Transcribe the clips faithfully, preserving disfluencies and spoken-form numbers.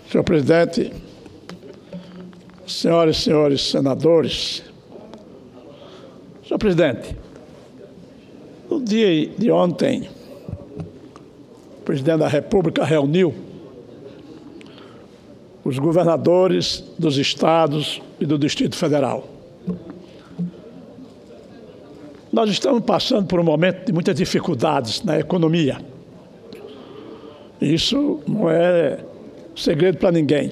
Senhor presidente, senhoras e senhores senadores, senhor presidente, no dia de ontem, o presidente da República reuniu os governadores dos estados e do Distrito Federal. Nós estamos passando por um momento de muitas dificuldades na economia. Isso não é segredo para ninguém.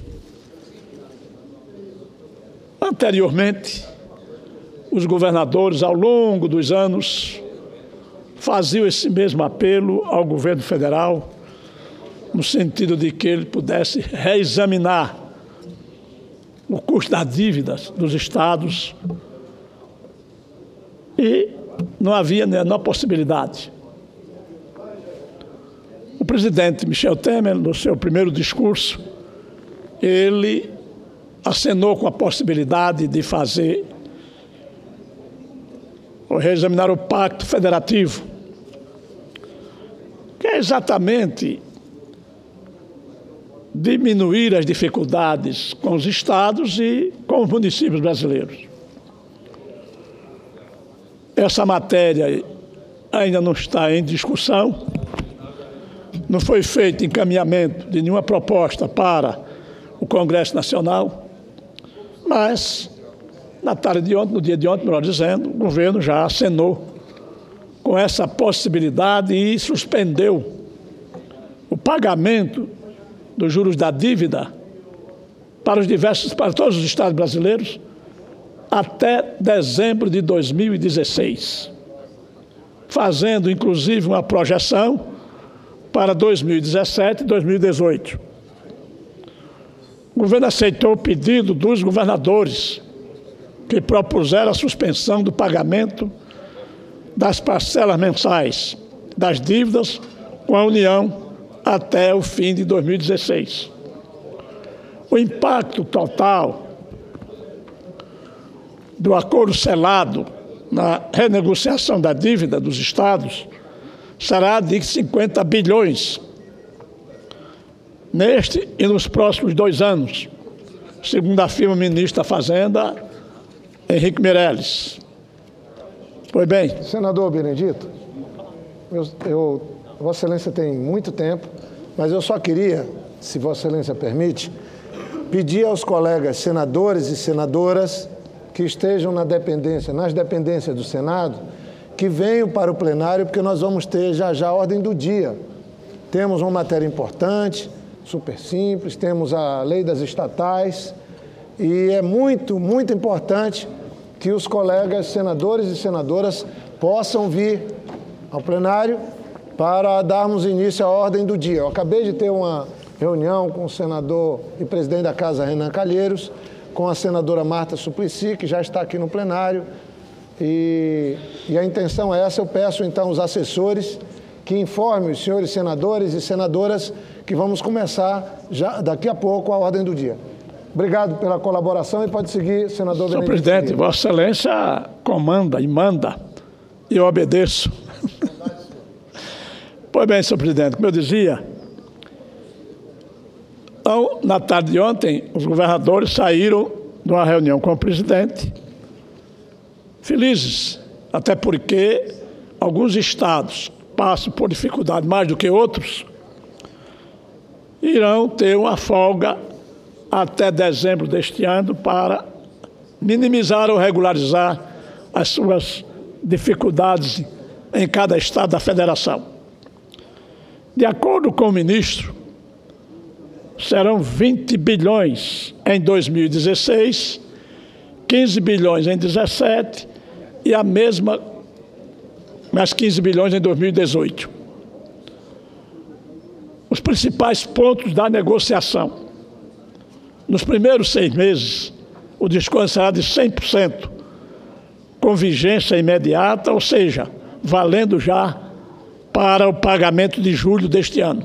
Anteriormente, os governadores, ao longo dos anos, faziam esse mesmo apelo ao governo federal, no sentido de que ele pudesse reexaminar o custo das dívidas dos estados, e não havia a menor possibilidade. O presidente Michel Temer, no seu primeiro discurso, ele acenou com a possibilidade de fazer ou reexaminar o Pacto Federativo, que é exatamente diminuir as dificuldades com os estados e com os municípios brasileiros. Essa matéria ainda não está em discussão, não foi feito encaminhamento de nenhuma proposta para o Congresso Nacional, mas na tarde de ontem, no dia de ontem, melhor dizendo, o governo já acenou com essa possibilidade e suspendeu o pagamento dos juros da dívida para os diversos, para todos os estados brasileiros, até dezembro de dois mil e dezesseis, fazendo inclusive uma projeção para dois mil e dezessete e dois mil e dezoito. O governo aceitou o pedido dos governadores, que propuseram a suspensão do pagamento das parcelas mensais das dívidas com a União até o fim de dois mil e dezesseis. O impacto total do acordo selado na renegociação da dívida dos estados será de cinquenta bilhões neste e nos próximos dois anos, segundo afirma o ministro da Fazenda, Henrique Meirelles. Pois bem. Senador Benedito, eu, eu, Vossa Excelência tem muito tempo, mas eu só queria, se Vossa Excelência permite, pedir aos colegas senadores e senadoras que estejam na dependência, nas dependências do Senado, que venham para o plenário, porque nós vamos ter já já a ordem do dia. Temos uma matéria importante, super simples, temos a lei das estatais, e é muito, muito importante que os colegas senadores e senadoras possam vir ao plenário para darmos início à ordem do dia. Eu acabei de ter uma reunião com o senador e presidente da Casa, Renan Calheiros, com a senadora Marta Suplicy, que já está aqui no plenário, e, e a intenção é essa. Eu peço então aos assessores que informem os senhores senadores e senadoras que vamos começar já daqui a pouco a ordem do dia. Obrigado pela colaboração e pode seguir, senador Benedito. Senhor presidente, Vossa Excelência comanda e manda, e eu obedeço. Pois bem, senhor presidente, como eu dizia, então, na tarde de ontem, os governadores saíram de uma reunião com o presidente, felizes, até porque alguns estados passam por dificuldade mais do que outros, irão ter uma folga até dezembro deste ano para minimizar ou regularizar as suas dificuldades em cada estado da federação. De acordo com o ministro, serão vinte bilhões em dois mil e dezesseis, quinze bilhões em dezessete e a mesma, mais quinze bilhões em dois mil e dezoito. Os principais pontos da negociação. Nos primeiros seis meses, o desconto será de cem por cento, com vigência imediata, ou seja, valendo já para o pagamento de julho deste ano.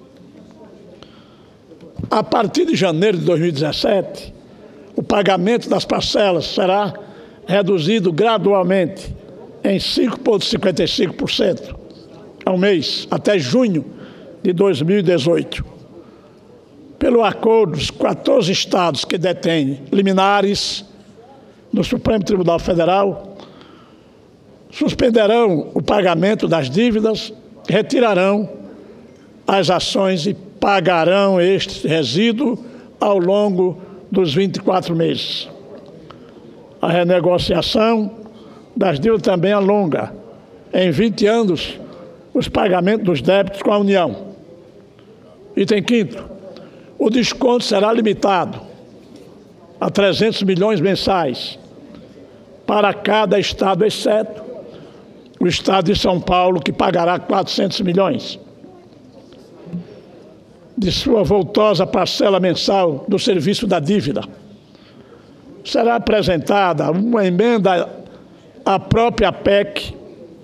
A partir de janeiro de dois mil e dezessete, o pagamento das parcelas será reduzido gradualmente em cinco vírgula cinquenta e cinco por cento ao mês, até junho de dois mil e dezoito. pelo acordo dos quatorze estados que detêm liminares no Supremo Tribunal Federal, suspenderão o pagamento das dívidas, retirarão as ações e pagarão este resíduo ao longo dos vinte e quatro meses. A renegociação das dívidas também alonga em vinte anos os pagamentos dos débitos com a União. Item quinto, o desconto será limitado a trezentos milhões mensais para cada estado, exceto o estado de São Paulo, que pagará quatrocentos milhões. De sua voltosa parcela mensal do serviço da dívida. Será apresentada uma emenda à própria P E C,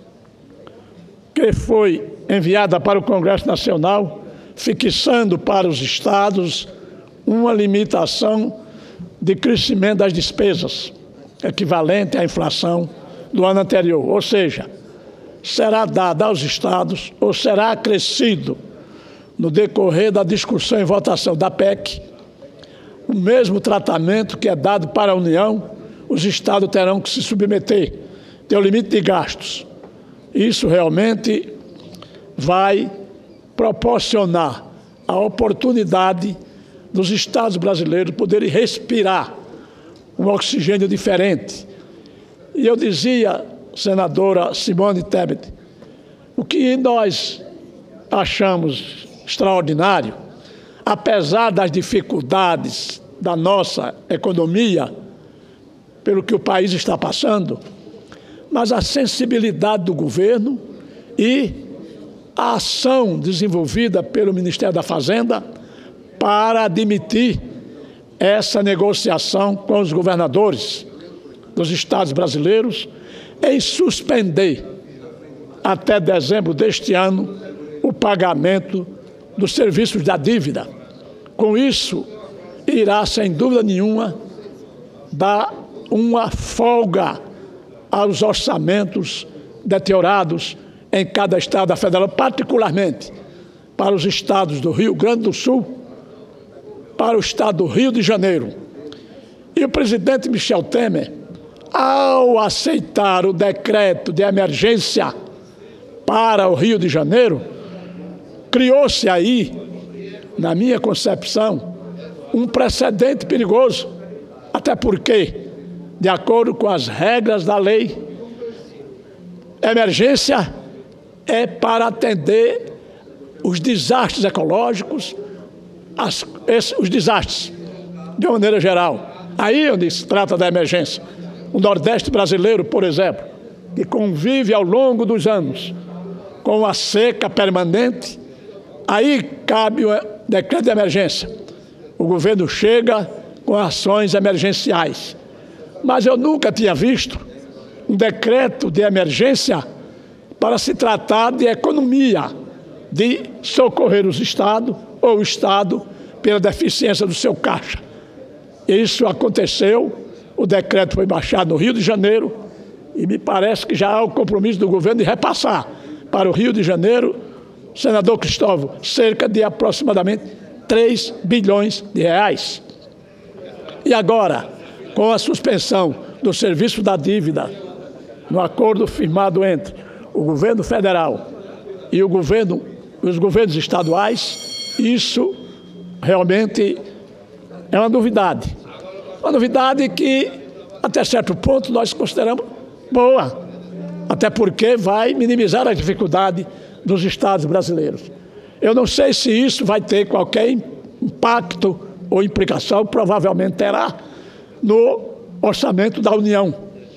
que foi enviada para o Congresso Nacional, fixando para os estados uma limitação de crescimento das despesas, equivalente à inflação do ano anterior. Ou seja, será dada aos estados, ou será acrescido no decorrer da discussão e votação da P E C, o mesmo tratamento que é dado para a União, os estados terão que se submeter, tem o limite de gastos. Isso realmente vai proporcionar a oportunidade dos estados brasileiros poderem respirar um oxigênio diferente. E eu dizia, senadora Simone Tebet, o que nós achamos extraordinário, apesar das dificuldades da nossa economia, pelo que o país está passando, mas a sensibilidade do governo e a ação desenvolvida pelo Ministério da Fazenda para admitir essa negociação com os governadores dos estados brasileiros em suspender até dezembro deste ano o pagamento dos serviços da dívida. Com isso, irá, sem dúvida nenhuma, dar uma folga aos orçamentos deteriorados em cada estado da federação, particularmente para os estados do Rio Grande do Sul, para o estado do Rio de Janeiro. E o presidente Michel Temer, ao aceitar o decreto de emergência para o Rio de Janeiro, criou-se aí, na minha concepção, um precedente perigoso, até porque, de acordo com as regras da lei, emergência é para atender os desastres ecológicos, as, esses, os desastres, de uma maneira geral. Aí onde se trata da emergência. O Nordeste brasileiro, por exemplo, que convive ao longo dos anos com a seca permanente, aí cabe o decreto de emergência. O governo chega com ações emergenciais. Mas eu nunca tinha visto um decreto de emergência para se tratar de economia, de socorrer os estados ou o estado pela deficiência do seu caixa. Isso aconteceu, o decreto foi baixado no Rio de Janeiro e me parece que já há o compromisso do governo de repassar para o Rio de Janeiro, senador Cristóvão, cerca de aproximadamente três bilhões de reais. E agora, com a suspensão do serviço da dívida, no acordo firmado entre o governo federal e o governo, os governos estaduais, isso realmente é uma novidade. Uma novidade que, até certo ponto, nós consideramos boa, até porque vai minimizar a dificuldade dos estados brasileiros. Eu não sei se isso vai ter qualquer impacto ou implicação, provavelmente terá, no orçamento da União,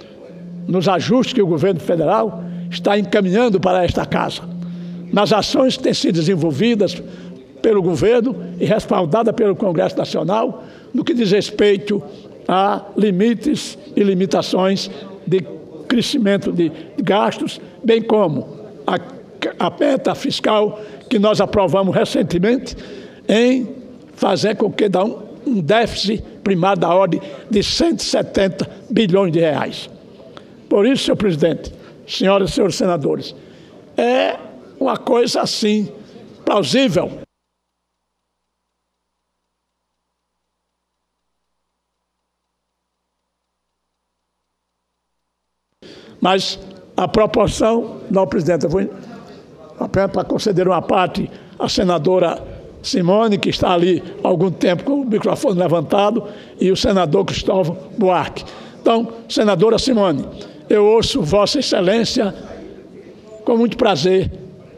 nos ajustes que o governo federal está encaminhando para esta casa, nas ações que têm sido desenvolvidas pelo governo e respaldadas pelo Congresso Nacional, no que diz respeito a limites e limitações de crescimento de gastos, bem como a, a meta fiscal que nós aprovamos recentemente em fazer com que dá um, um déficit primário da ordem de cento e setenta bilhões de reais. Por isso, senhor presidente, senhoras e senhores senadores, é uma coisa assim plausível. Mas a proporção... Não, presidente, eu vou apenas para conceder uma parte à senadora Simone, que está ali há algum tempo com o microfone levantado, e o senador Cristóvão Buarque. Então, senadora Simone, eu ouço Vossa Excelência com muito prazer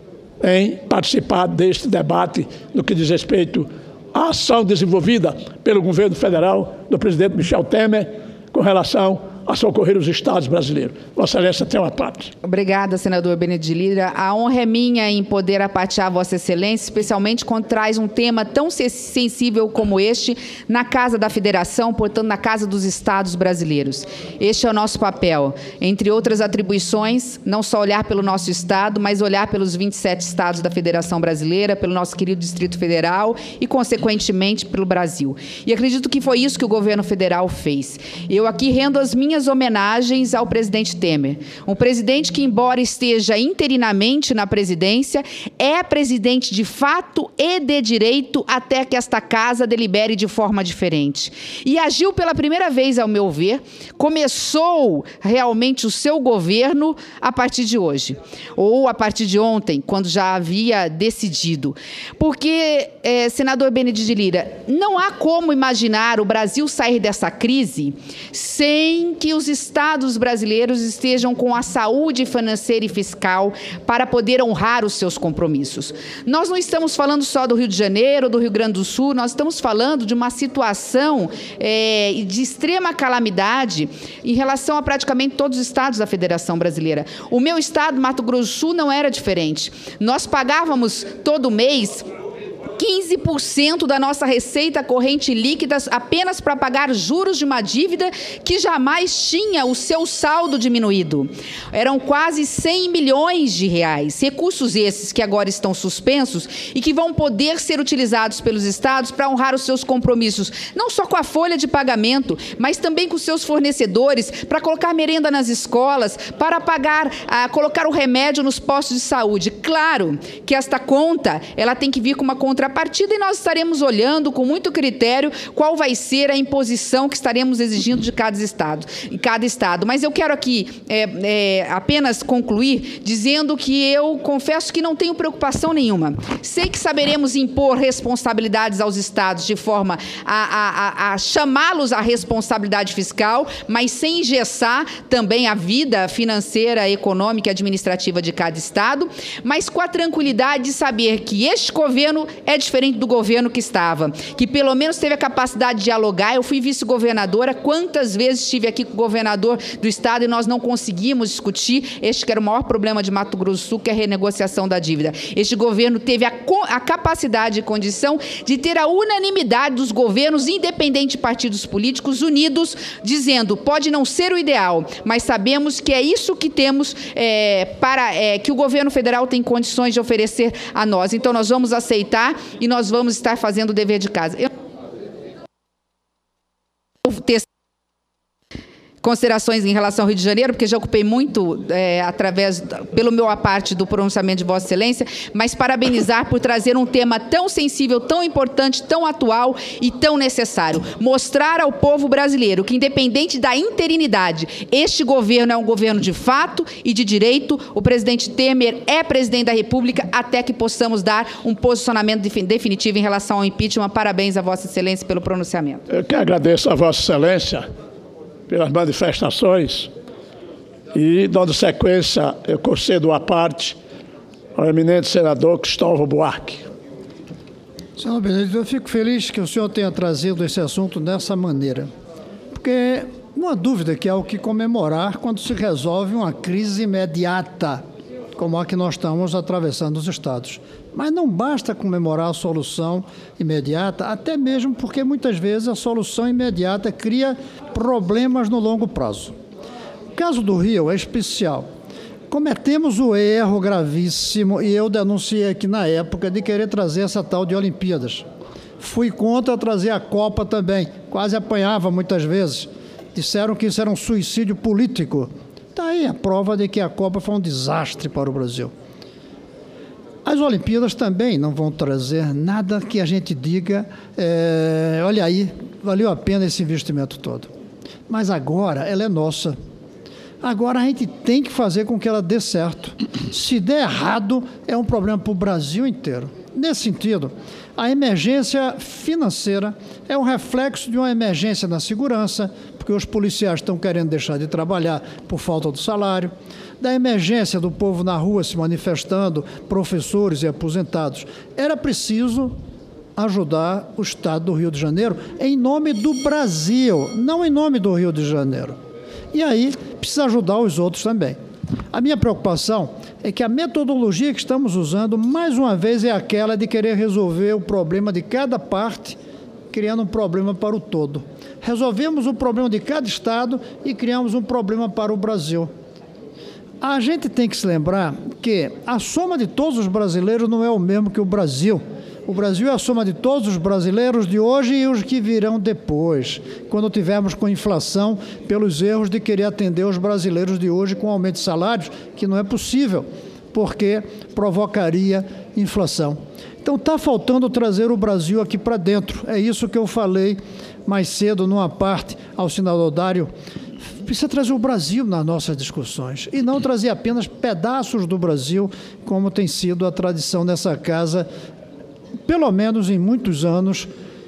em participar deste debate no que diz respeito à ação desenvolvida pelo governo federal do presidente Michel Temer com relação a socorrer os estados brasileiros. Vossa Excelência tem uma parte. Obrigada, senador Benedito de Lira. A honra é minha em poder apatear Vossa Excelência, especialmente quando traz um tema tão sensível como este na Casa da Federação, portanto, na Casa dos Estados brasileiros. Este é o nosso papel. Entre outras atribuições, não só olhar pelo nosso estado, mas olhar pelos vinte e sete estados da Federação Brasileira, pelo nosso querido Distrito Federal e, consequentemente, pelo Brasil. E acredito que foi isso que o governo federal fez. Eu aqui rendo as minhas Minhas homenagens ao presidente Temer. Um presidente que, embora esteja interinamente na presidência, é presidente de fato e de direito até que esta casa delibere de forma diferente. E agiu pela primeira vez, ao meu ver, começou realmente o seu governo a partir de hoje, ou a partir de ontem, quando já havia decidido. Porque, é, senador Benedito de Lira, não há como imaginar o Brasil sair dessa crise sem que os estados brasileiros estejam com a saúde financeira e fiscal para poder honrar os seus compromissos. Nós não estamos falando só do Rio de Janeiro, do Rio Grande do Sul, nós estamos falando de uma situação é, de extrema calamidade em relação a praticamente todos os estados da Federação Brasileira. O meu estado, Mato Grosso do Sul, não era diferente. Nós pagávamos todo mês quinze por cento da nossa receita corrente líquida apenas para pagar juros de uma dívida que jamais tinha o seu saldo diminuído. Eram quase cem milhões de reais. Recursos esses que agora estão suspensos e que vão poder ser utilizados pelos estados para honrar os seus compromissos, não só com a folha de pagamento, mas também com seus fornecedores, para colocar merenda nas escolas, para pagar, a, colocar o remédio nos postos de saúde. Claro que esta conta, ela tem que vir com uma contrapartida e nós estaremos olhando com muito critério qual vai ser a imposição que estaremos exigindo de cada estado. Em cada estado. Mas eu quero aqui é, é, apenas concluir dizendo que eu confesso que não tenho preocupação nenhuma. Sei que saberemos impor responsabilidades aos estados de forma a, a, a chamá-los à responsabilidade fiscal, mas sem engessar também a vida financeira, econômica e administrativa de cada estado, mas com a tranquilidade de saber que este governo é diferente do governo que estava, que pelo menos teve a capacidade de dialogar. Eu fui vice-governadora, quantas vezes estive aqui com o governador do estado e nós não conseguimos discutir este que era o maior problema de Mato Grosso do Sul, que é a renegociação da dívida. Este governo teve a, a capacidade e condição de ter a unanimidade dos governos, independente de partidos políticos, unidos, dizendo, pode não ser o ideal, mas sabemos que é isso que temos é, para é, que o governo federal tem condições de oferecer a nós. Então, nós vamos aceitar e nós vamos estar fazendo o dever de casa. Eu... Considerações em relação ao Rio de Janeiro, porque já ocupei muito, é, através, pelo meu a parte do pronunciamento de Vossa Excelência, mas parabenizar por trazer um tema tão sensível, tão importante, tão atual e tão necessário. Mostrar ao povo brasileiro que, independente da interinidade, este governo é um governo de fato e de direito. O presidente Temer é presidente da República até que possamos dar um posicionamento definitivo em relação ao impeachment. Parabéns a Vossa Excelência pelo pronunciamento. Eu que agradeço a Vossa Excelência pelas manifestações e, dando sequência, eu concedo a parte ao eminente senador Cristóvão Buarque. Senhor Benedito, eu fico feliz que o senhor tenha trazido esse assunto dessa maneira, porque não há dúvida que há o que comemorar quando se resolve uma crise imediata, como a que nós estamos atravessando os estados. Mas não basta comemorar a solução imediata, até mesmo porque muitas vezes a solução imediata cria problemas no longo prazo. O caso do Rio é especial. Cometemos o erro gravíssimo, e eu denunciei aqui na época, de querer trazer essa tal de Olimpíadas. Fui contra trazer a Copa também, quase apanhava muitas vezes. Disseram que isso era um suicídio político. Está aí a prova de que a Copa foi um desastre para o Brasil. As Olimpíadas também não vão trazer nada que a gente diga, é, olha aí, valeu a pena esse investimento todo. Mas agora ela é nossa. Agora a gente tem que fazer com que ela dê certo. Se der errado, é um problema para o Brasil inteiro. Nesse sentido, a emergência financeira é um reflexo de uma emergência na segurança, porque os policiais estão querendo deixar de trabalhar por falta do salário, da emergência do povo na rua se manifestando, professores e aposentados. Era preciso ajudar o Estado do Rio de Janeiro em nome do Brasil, não em nome do Rio de Janeiro. E aí precisa ajudar os outros também. A minha preocupação é que a metodologia que estamos usando, mais uma vez, é aquela de querer resolver o problema de cada parte, criando um problema para o todo. Resolvemos o problema de cada estado e criamos um problema para o Brasil. A gente tem que se lembrar que a soma de todos os brasileiros não é o mesmo que o Brasil. O Brasil é a soma de todos os brasileiros de hoje e os que virão depois, quando tivermos com inflação, pelos erros de querer atender os brasileiros de hoje com aumento de salários, que não é possível, porque provocaria inflação. Então está faltando trazer o Brasil aqui para dentro. É isso que eu falei mais cedo numa parte ao senador Dário. Precisa trazer o Brasil nas nossas discussões e não trazer apenas pedaços do Brasil, como tem sido a tradição nessa casa, pelo menos em muitos anos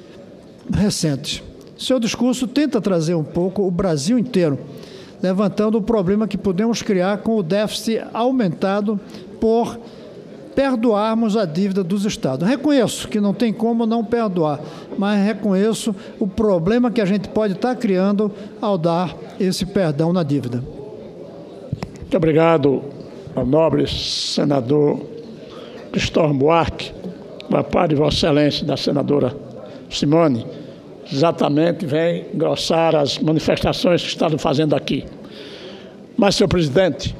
recentes. Seu discurso tenta trazer um pouco o Brasil inteiro, levantando o problema que podemos criar com o déficit aumentado por perdoarmos a dívida dos estados. Reconheço que não tem como não perdoar, mas reconheço o problema que a gente pode estar criando ao dar esse perdão na dívida. Muito obrigado ao nobre senador Cristóvão Buarque, da parte de Vossa Excelência, da senadora Simone, exatamente vem engrossar as manifestações que estão fazendo aqui. Mas, senhor presidente,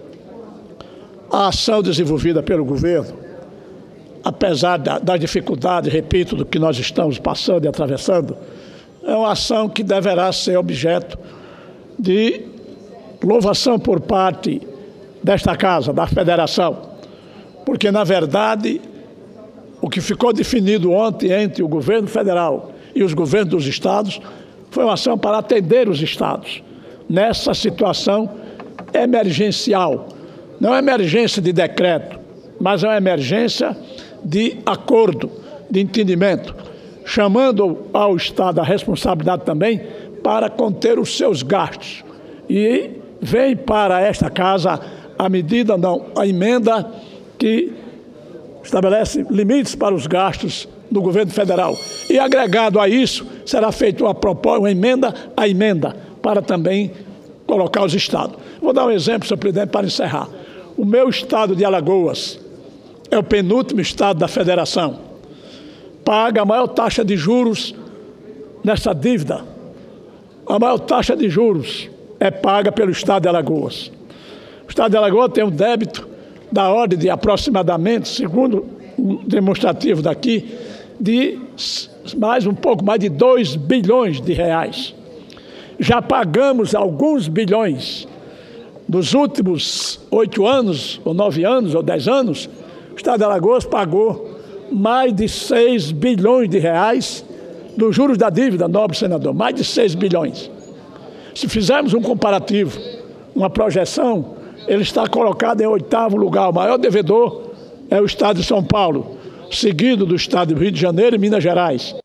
a ação desenvolvida pelo governo, apesar da, das dificuldades, repito, do que nós estamos passando e atravessando, é uma ação que deverá ser objeto de louvação por parte desta Casa, da Federação, porque, na verdade, o que ficou definido ontem entre o governo federal e os governos dos estados foi uma ação para atender os estados nessa situação emergencial. Não é emergência de decreto, mas é uma emergência de acordo, de entendimento, chamando ao Estado a responsabilidade também para conter os seus gastos. E vem para esta Casa a medida, não, a emenda que estabelece limites para os gastos do governo federal. E agregado a isso, será feita uma, proposta, uma emenda à emenda para também colocar os estados. Vou dar um exemplo, senhor presidente, para encerrar. O meu estado de Alagoas é o penúltimo estado da federação. Paga a maior taxa de juros nessa dívida. A maior taxa de juros é paga pelo estado de Alagoas. O estado de Alagoas tem um débito da ordem de aproximadamente, segundo um demonstrativo daqui, de mais um pouco mais de dois bilhões de reais. Já pagamos alguns bilhões. Nos últimos oito anos, ou nove anos, ou dez anos, o estado de Alagoas pagou mais de seis bilhões de reais dos juros da dívida, nobre senador, mais de seis bilhões. Se fizermos um comparativo, uma projeção, ele está colocado em oitavo lugar. O maior devedor é o estado de São Paulo, seguido do estado do Rio de Janeiro e Minas Gerais.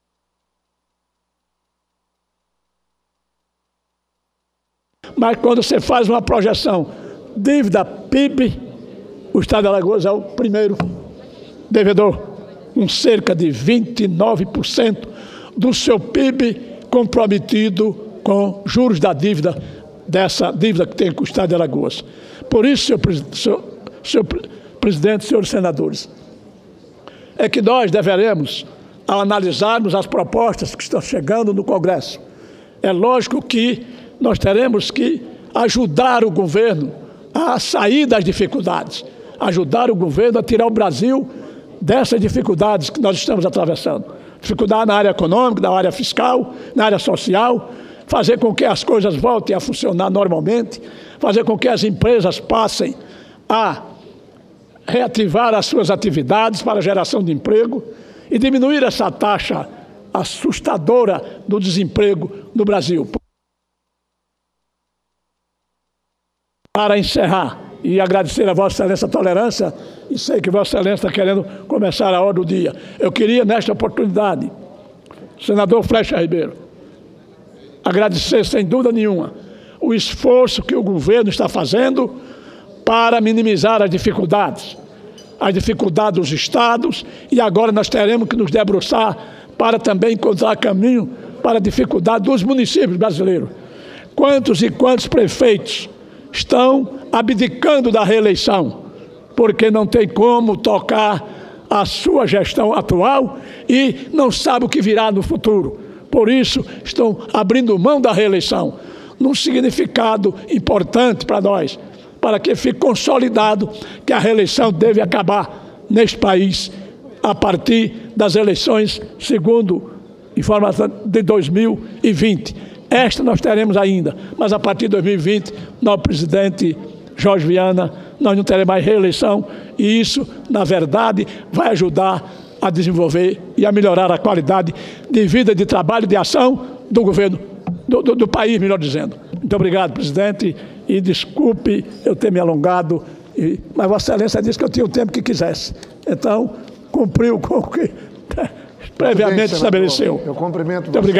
Mas quando você faz uma projeção dívida P I B, o estado de Alagoas é o primeiro devedor, com cerca de vinte e nove por cento do seu P I B comprometido com juros da dívida, dessa dívida que tem com o estado de Alagoas. Por isso, senhor, senhor, senhor presidente, senhores senadores, é que nós deveremos, ao analisarmos as propostas que estão chegando no Congresso, é lógico que nós teremos que ajudar o governo a sair das dificuldades, ajudar o governo a tirar o Brasil dessas dificuldades que nós estamos atravessando. Dificuldade na área econômica, na área fiscal, na área social, fazer com que as coisas voltem a funcionar normalmente, fazer com que as empresas passem a reativar as suas atividades para a geração de emprego e diminuir essa taxa assustadora do desemprego no Brasil. para encerrar e agradecer a Vossa Excelência a tolerância, e sei que Vossa Excelência está querendo começar a hora do dia. Eu queria, nesta oportunidade, senador Flecha Ribeiro, agradecer sem dúvida nenhuma o esforço que o governo está fazendo para minimizar as dificuldades, as dificuldades dos estados, e agora nós teremos que nos debruçar para também encontrar caminho para a dificuldade dos municípios brasileiros. Quantos e quantos prefeitos estão abdicando da reeleição, porque não tem como tocar a sua gestão atual e não sabe o que virá no futuro. Por isso, estão abrindo mão da reeleição, num significado importante para nós, para que fique consolidado que a reeleição deve acabar neste país a partir das eleições, segundo informação de dois mil e vinte. Esta nós teremos ainda, mas a partir de dois mil e vinte, nosso presidente Jorge Viana, nós não teremos mais reeleição, e isso, na verdade, vai ajudar a desenvolver e a melhorar a qualidade de vida, de trabalho, de ação do governo, do, do, do país, melhor dizendo. Muito obrigado, presidente, e desculpe eu ter me alongado, e, mas Vossa Excelência disse que eu tinha o tempo que quisesse. Então, cumpriu com o que previamente estabeleceu. Eu cumprimento Muito obrigado.